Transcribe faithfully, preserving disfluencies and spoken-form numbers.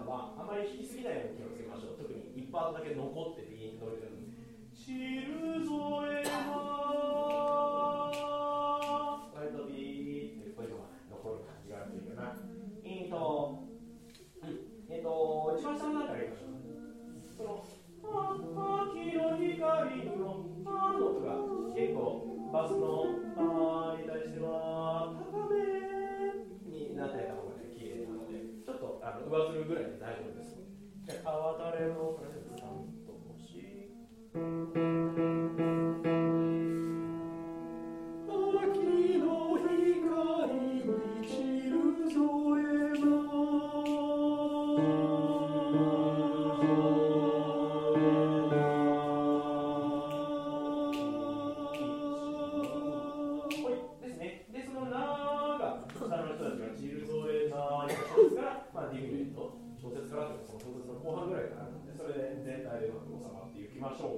はあまり弾きすぎないように気をつけましょう。特にいちパートだけ残ってビーンって伸びてるので、散るぞえま割とビーってこういうのが残る感じがあるというかな。えーと、うん、えーと、一番下の中からいきましょう。その秋の光のあの音が結構バスのあに対しては高めになってた方がね、綺麗なので、ちょっとあの上ずるぐらいで大丈夫です。で、川垂れのさんと星秋の光に散るぞえま小説からとかその小説の後半ぐらいからなので、それで全体でうまく収まっていきましょう。